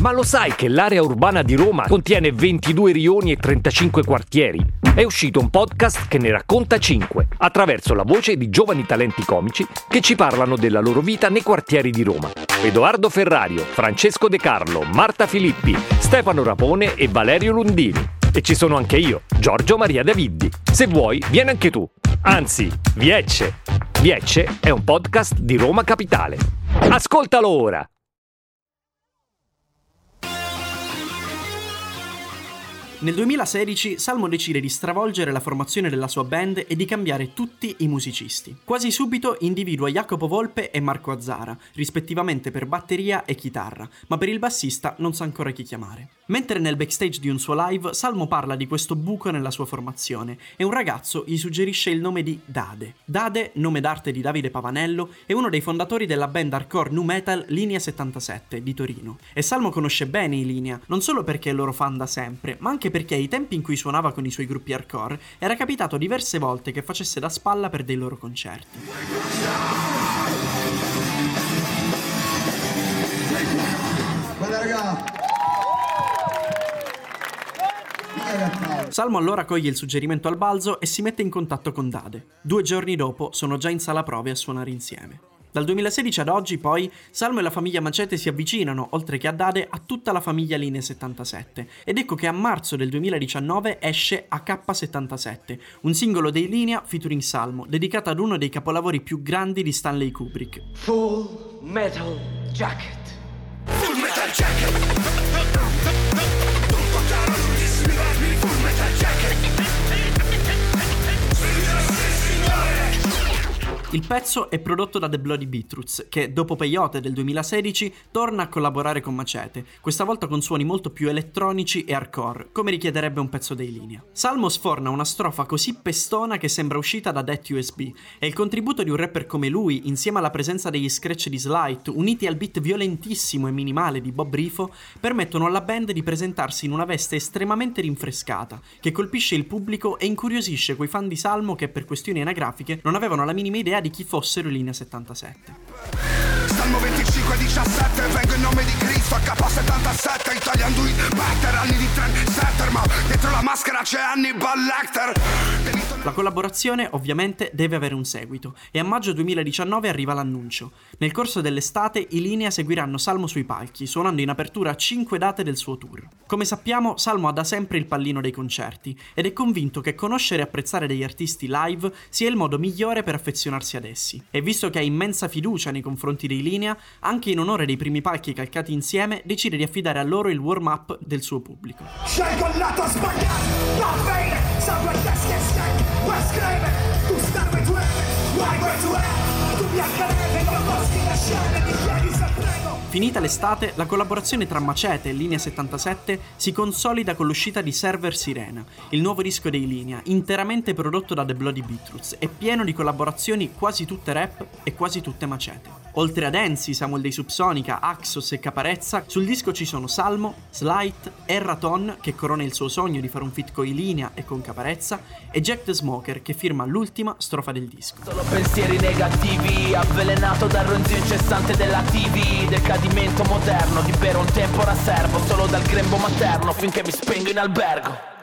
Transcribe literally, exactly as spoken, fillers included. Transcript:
Ma lo sai che l'area urbana di Roma contiene ventidue rioni e trentacinque quartieri? È uscito un podcast che ne racconta cinque, attraverso la voce di giovani talenti comici che ci parlano della loro vita nei quartieri di Roma. Edoardo Ferrario, Francesco De Carlo, Marta Filippi, Stefano Rapone e Valerio Lundini. E ci sono anche io, Giorgio Maria Daviddi. Se vuoi, vieni anche tu. Anzi, Viecce. Viecce è un podcast di Roma Capitale. Ascoltalo ora! Nel duemilasedici Salmo decide di stravolgere la formazione della sua band e di cambiare tutti i musicisti. Quasi subito individua Jacopo Volpe e Marco Azzara, rispettivamente per batteria e chitarra, ma per il bassista non sa ancora chi chiamare. Mentre nel backstage di un suo live, Salmo parla di questo buco nella sua formazione e un ragazzo gli suggerisce il nome di Dade. Dade, nome d'arte di Davide Pavanello, è uno dei fondatori della band hardcore nu metal Linea settantasette di Torino. E Salmo conosce bene i Linea, non solo perché è loro fan da sempre, ma anche perché ai tempi in cui suonava con i suoi gruppi hardcore era capitato diverse volte che facesse da spalla per dei loro concerti. Guarda raga! Salmo allora coglie il suggerimento al balzo e si mette in contatto con Dade. Due giorni dopo sono già in sala prove a suonare insieme. Dal duemilasedici ad oggi, poi, Salmo e la famiglia Macete si avvicinano, oltre che a Dade, a tutta la famiglia Linea settantasette. Ed ecco che a marzo del duemiladiciannove esce A K settantasette, un singolo dei Linea featuring Salmo, dedicato ad uno dei capolavori più grandi di Stanley Kubrick. Full Metal Jacket. Full Metal Jacket. Il pezzo è prodotto da The Bloody Beetroots, che dopo Peyote del duemilasedici torna a collaborare con Macete, questa volta con suoni molto più elettronici e hardcore, come richiederebbe un pezzo dei Linea. Salmo sforna una strofa così pestona che sembra uscita da Det U S B, e il contributo di un rapper come lui, insieme alla presenza degli scratch di Slight, uniti al beat violentissimo e minimale di Bob Rifo, permettono alla band di presentarsi in una veste estremamente rinfrescata, che colpisce il pubblico e incuriosisce quei fan di Salmo che per questioni anagrafiche non avevano la minima idea di chi fossero i Linea settantasette. Salmo venticinque diciassette, vengo in nome di Cristo, A K settantasette, Italian do it better, anni di trendsetter, ma dietro la maschera c'è Hannibal Lecter. La collaborazione ovviamente deve avere un seguito e a maggio duemiladiciannove arriva l'annuncio. Nel corso dell'estate i Linea seguiranno Salmo sui palchi, suonando in apertura a cinque date del suo tour. Come sappiamo, Salmo ha da sempre il pallino dei concerti ed è convinto che conoscere e apprezzare degli artisti live sia il modo migliore per affezionarsi ad essi. E visto che ha immensa fiducia nei confronti dei Linea, anche in onore dei primi palchi calcati insieme, decide di affidare a loro il warm-up del suo pubblico. Scelgo il lato sbagliato, la bene, sangue e testa e snack. Scrive, tu starve tu why go to hell, tu bianca neve, non boschi le scene, ti chiedi se prego. Finita l'estate, la collaborazione tra Macete e Linea settantasette si consolida con l'uscita di Server Sirena, il nuovo disco dei Linea, interamente prodotto da The Bloody Beetroots e pieno di collaborazioni quasi tutte rap e quasi tutte Macete. Oltre ad Enzi, Samuel dei Subsonica, Axos e Caparezza, sul disco ci sono Salmo, Slight, Erraton, che corona il suo sogno di fare un feat con i Linea e con Caparezza, e Jack the Smoker, che firma l'ultima strofa del disco. Solo pensieri negativi, avvelenato dal ronzio incessante della tivù, decadimento moderno, di bere un tempo la servo, solo dal grembo materno finché mi spengo in albergo.